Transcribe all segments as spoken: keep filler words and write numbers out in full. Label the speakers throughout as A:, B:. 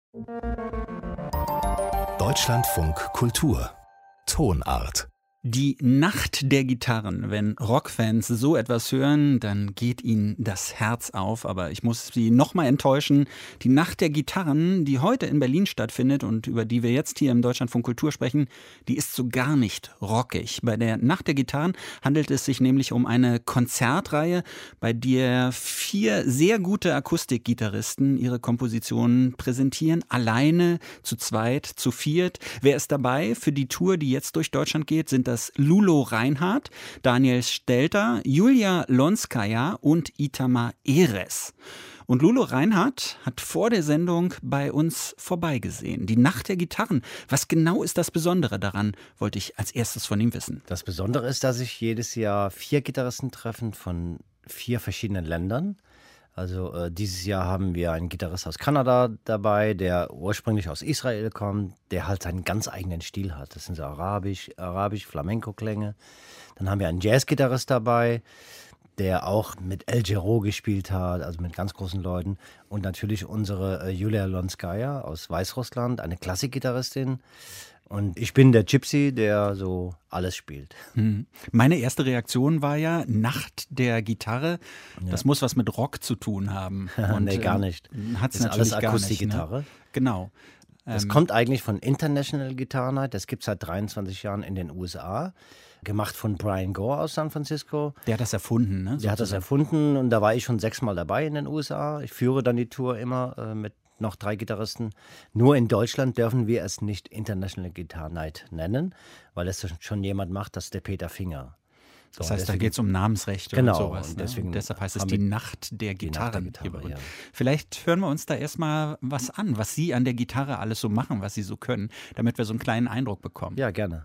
A: Deutschlandfunk Kultur Tonart.
B: Die Nacht der Gitarren. Wenn Rockfans so etwas hören, dann geht ihnen das Herz auf. Aber ich muss Sie nochmal enttäuschen. Die Nacht der Gitarren, die heute in Berlin stattfindet und über die wir jetzt hier im Deutschlandfunk Kultur sprechen, die ist so gar nicht rockig. Bei der Nacht der Gitarren handelt es sich nämlich um eine Konzertreihe, bei der vier sehr gute Akustikgitarristen ihre Kompositionen präsentieren. Alleine, zu zweit, zu viert. Wer ist dabei? Für die Tour, die jetzt durch Deutschland geht, sind das Lulo Reinhardt, Daniel Stelter, Julia Lonskaja und Itamar Erez. Und Lulo Reinhardt hat vor der Sendung bei uns vorbeigesehen. Die Nacht der Gitarren. Was genau ist das Besondere daran, wollte ich als erstes von ihm wissen.
C: Das Besondere ist, dass sich jedes Jahr vier Gitarristen treffen von vier verschiedenen Ländern. Also äh, dieses Jahr haben wir einen Gitarrist aus Kanada dabei, der ursprünglich aus Israel kommt, der halt seinen ganz eigenen Stil hat. Das sind so arabisch, arabisch Flamenco-Klänge. Dann haben wir einen Jazz-Gitarrist dabei, der auch mit El Giro gespielt hat, also mit ganz großen Leuten. Und natürlich unsere äh, Julia Lonskaja aus Weißrussland, eine Klassikgitarristin. Und ich bin der Gypsy, der so alles spielt.
B: Hm. Meine erste Reaktion war ja, Nacht der Gitarre, ja. Das muss was mit Rock zu tun haben.
C: Und, nee, gar nicht.
B: Hat's
C: das ist
B: natürlich
C: alles Akustikgitarre.
B: Ne? Genau.
C: Das
B: ähm.
C: kommt eigentlich von International Guitar Night. Das gibt es seit dreiundzwanzig Jahren in den U S A. Gemacht von Brian Gore aus San Francisco.
B: Der hat das erfunden, ne?
C: Der hat das erfunden und da war ich schon sechsmal dabei in den U S A. Ich führe dann die Tour immer äh, mit noch drei Gitarristen. Nur in Deutschland dürfen wir es nicht International Guitar Night nennen, weil es schon jemand macht, das ist der Peter Finger. So,
B: das heißt,
C: deswegen,
B: da geht es um Namensrechte
C: genau,
B: und sowas.
C: Und
B: ne?
C: deswegen
B: und deshalb heißt es die Nacht der Gitarren.
C: Nacht der Gitarre, ja.
B: Vielleicht hören wir uns da erstmal was an, was Sie an der Gitarre alles so machen, was Sie so können, damit wir so einen kleinen Eindruck bekommen.
C: Ja, gerne.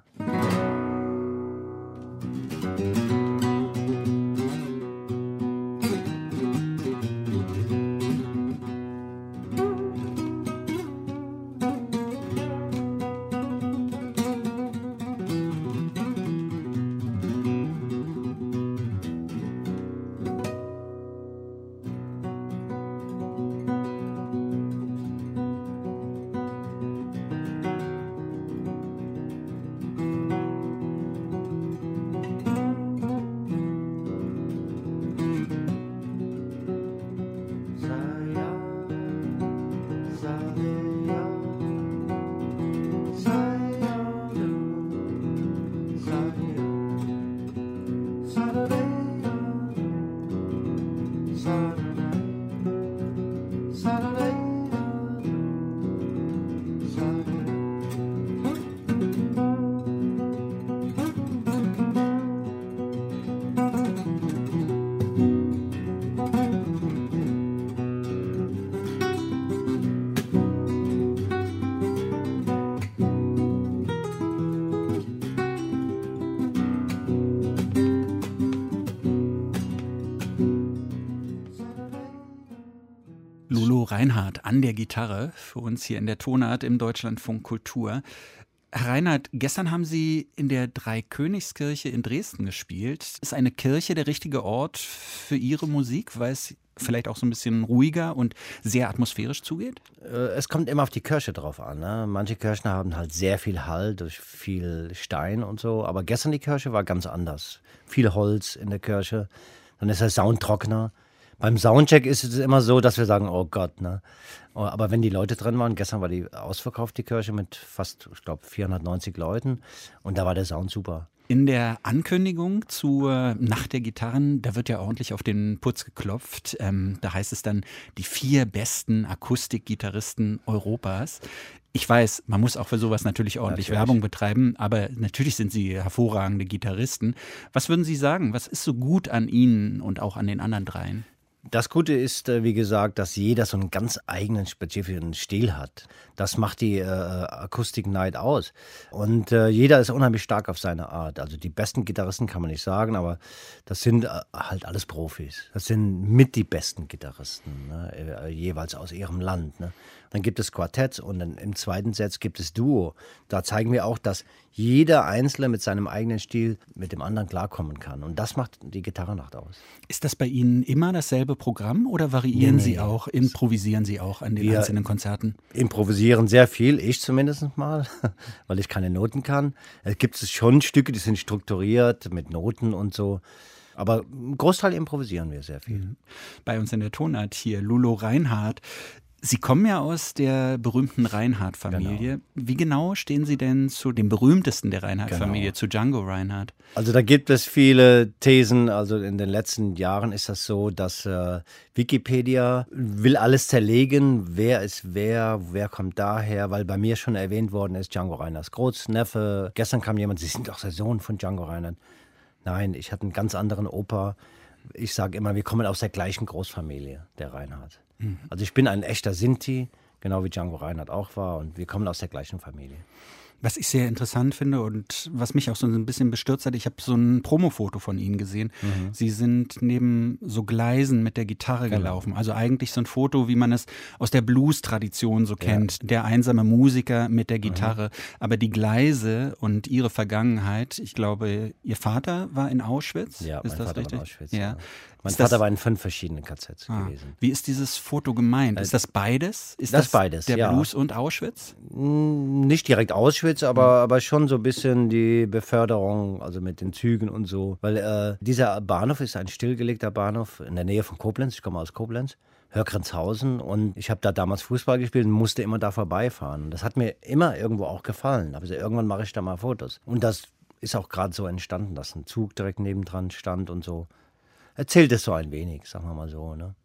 B: Lulo Reinhardt an der Gitarre für uns hier in der Tonart im Deutschlandfunk Kultur. Herr Reinhardt, gestern haben Sie in der Dreikönigskirche in Dresden gespielt. Ist eine Kirche der richtige Ort für Ihre Musik, weil es vielleicht auch so ein bisschen ruhiger und sehr atmosphärisch zugeht?
C: Es kommt immer auf die Kirche drauf an. Ne? Manche Kirchen haben halt sehr viel Hall durch viel Stein und so. Aber gestern die Kirche war ganz anders. Viel Holz in der Kirche. Dann ist der Sound trockener. Beim Soundcheck ist es immer so, dass wir sagen, oh Gott, ne? Aber wenn die Leute drin waren, gestern war die ausverkauft, die Kirche, mit fast, ich glaube, vierhundertneunzig Leuten und da war der Sound super.
B: In der Ankündigung zur Nacht der Gitarren, da wird ja ordentlich auf den Putz geklopft. Ähm, da heißt es dann, die vier besten Akustikgitarristen Europas. Ich weiß, man muss auch für sowas natürlich ordentlich natürlich. Werbung betreiben, aber natürlich sind sie hervorragende Gitarristen. Was würden Sie sagen, was ist so gut an Ihnen und auch an den anderen dreien?
C: Das Gute ist, wie gesagt, dass jeder so einen ganz eigenen spezifischen Stil hat. Das macht die äh, Akustik Night aus. Und äh, jeder ist unheimlich stark auf seine Art. Also die besten Gitarristen kann man nicht sagen, aber das sind äh, halt alles Profis. Das sind mit die besten Gitarristen, ne? äh, jeweils aus ihrem Land. Ne? Dann gibt es Quartett und dann im zweiten Satz gibt es Duo. Da zeigen wir auch, dass jeder Einzelne mit seinem eigenen Stil mit dem anderen klarkommen kann. Und das macht die Gitarrennacht aus.
B: Ist das bei Ihnen immer dasselbe Programm oder variieren
C: Nee,
B: Sie
C: nee.
B: auch, improvisieren Sie auch an den
C: Wir-
B: einzelnen Konzerten?
C: Improvisieren sehr viel, ich zumindest mal, weil ich keine Noten kann. Es gibt schon Stücke, die sind strukturiert mit Noten und so. Aber im Großteil improvisieren wir sehr viel.
B: Bei uns in der Tonart hier, Lulu Reinhardt. Sie kommen ja aus der berühmten Reinhardt-Familie. Wie genau stehen Sie denn zu dem berühmtesten der Reinhardt-Familie,
C: Genau.
B: zu Django Reinhardt?
C: Also da gibt es viele Thesen. Also in den letzten Jahren ist das so, dass äh, Wikipedia will alles zerlegen. Wer ist wer, wer kommt daher? Weil bei mir schon erwähnt worden ist, Django Reinhardts Großneffe. Gestern kam jemand, Sie sind doch der Sohn von Django Reinhardt. Nein, ich hatte einen ganz anderen Opa. Ich sage immer, wir kommen aus der gleichen Großfamilie, der Reinhardt. Mhm. Also ich bin ein echter Sinti, genau wie Django Reinhardt auch war. Und wir kommen aus der gleichen Familie.
B: Was ich sehr interessant finde und was mich auch so ein bisschen bestürzt hat, ich habe so ein Promofoto von Ihnen gesehen. Mhm. Sie sind neben so Gleisen mit der Gitarre
C: Genau.
B: gelaufen. Also eigentlich so ein Foto, wie man es aus der Blues-Tradition so kennt.
C: Ja.
B: Der einsame Musiker mit der Gitarre. Mhm. Aber die Gleise und Ihre Vergangenheit, ich glaube, Ihr Vater war in Auschwitz?
C: Ja,
B: ist
C: mein
B: das
C: Vater
B: richtig?
C: war in Auschwitz.
B: Ja.
C: Ja. Mein
B: Ist
C: Vater
B: das,
C: war in fünf verschiedenen K Zs
B: ah,
C: gewesen.
B: Wie ist dieses Foto gemeint? Ist das beides? Ist
C: Das
B: das,
C: beides,
B: der
C: ja.
B: Blues und Auschwitz?
C: Nicht direkt Auschwitz, aber, aber schon so ein bisschen die Beförderung, also mit den Zügen und so. Weil äh, dieser Bahnhof ist ein stillgelegter Bahnhof in der Nähe von Koblenz. Ich komme aus Koblenz, Hörgrenzhausen. Und ich habe da damals Fußball gespielt und musste immer da vorbeifahren. Das hat mir immer irgendwo auch gefallen. Aber also irgendwann mache ich da mal Fotos. Und das ist auch gerade so entstanden, dass ein Zug direkt nebendran stand und so. Erzählt es so ein wenig, sagen wir mal so, ne?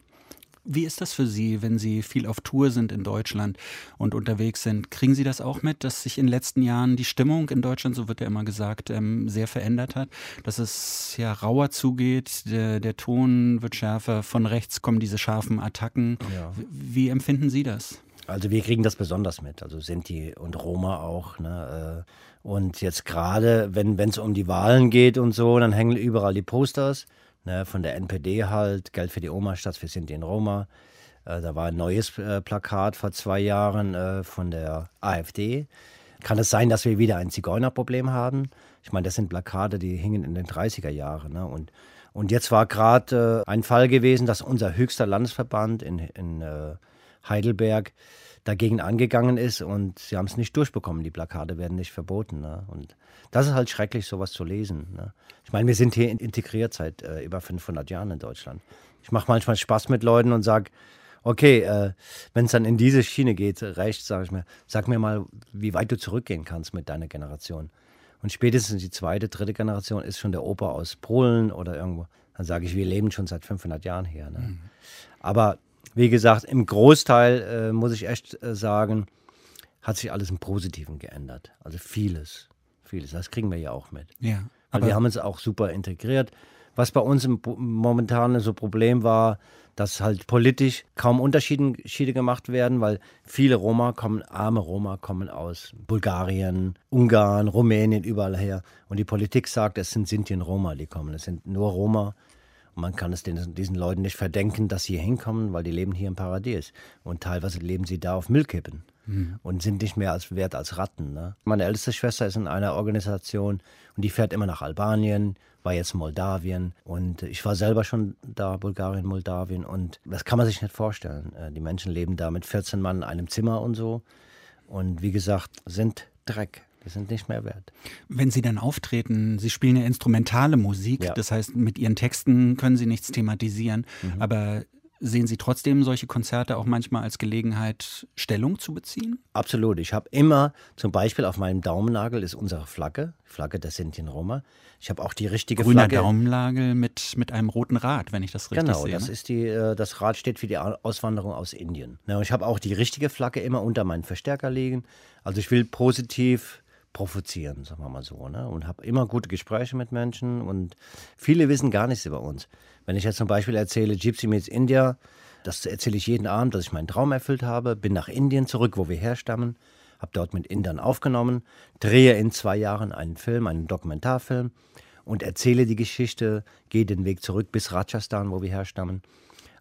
B: Wie ist das für Sie, wenn Sie viel auf Tour sind in Deutschland und unterwegs sind? Kriegen Sie das auch mit, dass sich in den letzten Jahren die Stimmung in Deutschland, so wird ja immer gesagt, ähm, sehr verändert hat? Dass es ja rauer zugeht, der, der Ton wird schärfer, von rechts kommen diese scharfen Attacken.
C: Ja.
B: Wie, wie empfinden Sie das?
C: Also wir kriegen das besonders mit, also Sinti und Roma auch, ne? Und jetzt gerade, wenn es um die Wahlen geht und so, dann hängen überall die Posters. Ne, von der N P D halt, Geld für die Oma statt für Sinti und Roma. Äh, da war ein neues äh, Plakat vor zwei Jahren äh, von der AfD. Kann es sein, dass wir wieder ein Zigeunerproblem haben? Ich meine, das sind Plakate, die hingen in den dreißiger Jahren. Ne? Und, und jetzt war gerade äh, ein Fall gewesen, dass unser höchster Landesverband in, in äh, Heidelberg dagegen angegangen ist und sie haben es nicht durchbekommen. Die Plakate werden nicht verboten. Ne? Und das ist halt schrecklich, sowas zu lesen. Ne? Ich meine, wir sind hier integriert seit äh, über fünfhundert Jahren in Deutschland. Ich mache manchmal Spaß mit Leuten und sage, okay, äh, wenn es dann in diese Schiene geht, rechts, sage ich mir, sag mir mal, wie weit du zurückgehen kannst mit deiner Generation. Und spätestens die zweite, dritte Generation ist schon der Opa aus Polen oder irgendwo. Dann sage ich, wir leben schon seit fünfhundert Jahren hier. Ne? Mhm. Aber wie gesagt, im Großteil äh, muss ich echt äh, sagen, hat sich alles im Positiven geändert. Also vieles, vieles. Das kriegen wir ja auch mit.
B: Ja,
C: aber wir haben uns auch super integriert. Was bei uns im, momentan so Problem war, dass halt politisch kaum Unterschiede gemacht werden, weil viele Roma kommen, arme Roma kommen aus Bulgarien, Ungarn, Rumänien, überall her. Und die Politik sagt, es sind Sinti und Roma, die kommen. Es sind nur Roma. Und man kann es den, diesen Leuten nicht verdenken, dass sie hier hinkommen, weil die leben hier im Paradies. Und teilweise leben sie da auf Müllkippen mhm. und sind nicht mehr als wert als Ratten. Ne? Meine älteste Schwester ist in einer Organisation und die fährt immer nach Albanien, war jetzt in Moldawien. Und ich war selber schon da, Bulgarien, Moldawien. Und das kann man sich nicht vorstellen. Die Menschen leben da mit vierzehn Mann in einem Zimmer und so. Und wie gesagt, sind Dreck. Die sind nicht mehr wert.
B: Wenn Sie dann auftreten, Sie spielen ja instrumentale Musik, ja. Das heißt, mit Ihren Texten können Sie nichts thematisieren, mhm. aber sehen Sie trotzdem solche Konzerte auch manchmal als Gelegenheit, Stellung zu beziehen?
C: Absolut. Ich habe immer, zum Beispiel auf meinem Daumennagel ist unsere Flagge, Flagge der Sinti und Roma. Ich habe auch die richtige
B: Grüner
C: Flagge.
B: Grüner Daumennagel mit, mit einem roten Rad, wenn ich das richtig
C: genau,
B: sehe.
C: Genau, das ist die, das Rad steht für die Auswanderung aus Indien. Ja, und ich habe auch die richtige Flagge immer unter meinen Verstärker liegen. Also ich will positiv provozieren, sagen wir mal so, ne? Und habe immer gute Gespräche mit Menschen und viele wissen gar nichts über uns. Wenn ich jetzt zum Beispiel erzähle, Gypsy meets India, das erzähle ich jeden Abend, dass ich meinen Traum erfüllt habe, bin nach Indien zurück, wo wir herstammen, habe dort mit Indern aufgenommen, drehe in zwei Jahren einen Film, einen Dokumentarfilm und erzähle die Geschichte, gehe den Weg zurück bis Rajasthan, wo wir herstammen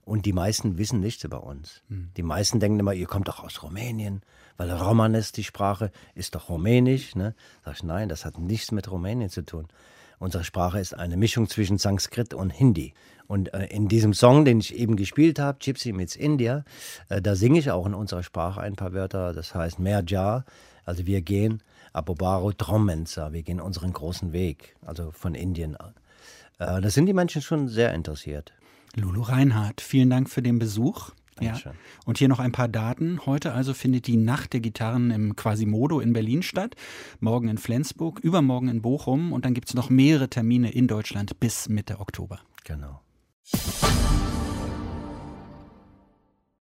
C: Und die meisten wissen nichts über uns. Mhm. Die meisten denken immer, ihr kommt doch aus Rumänien, weil Romanes, die Sprache, ist doch rumänisch. Ne? Sag ich, nein, das hat nichts mit Rumänien zu tun. Unsere Sprache ist eine Mischung zwischen Sanskrit und Hindi. Und äh, in diesem Song, den ich eben gespielt habe, Gypsy meets India, äh, da singe ich auch in unserer Sprache ein paar Wörter. Das heißt Merja, also wir gehen, Abobaro Dromensa, wir gehen unseren großen Weg, also von Indien an. Äh, da sind die Menschen schon sehr interessiert.
B: Lulu Reinhardt, vielen Dank für den Besuch. Ja. Und hier noch ein paar Daten. Heute also findet die Nacht der Gitarren im Quasimodo in Berlin statt, morgen in Flensburg, übermorgen in Bochum und dann gibt es noch mehrere Termine in Deutschland bis Mitte Oktober.
C: Genau.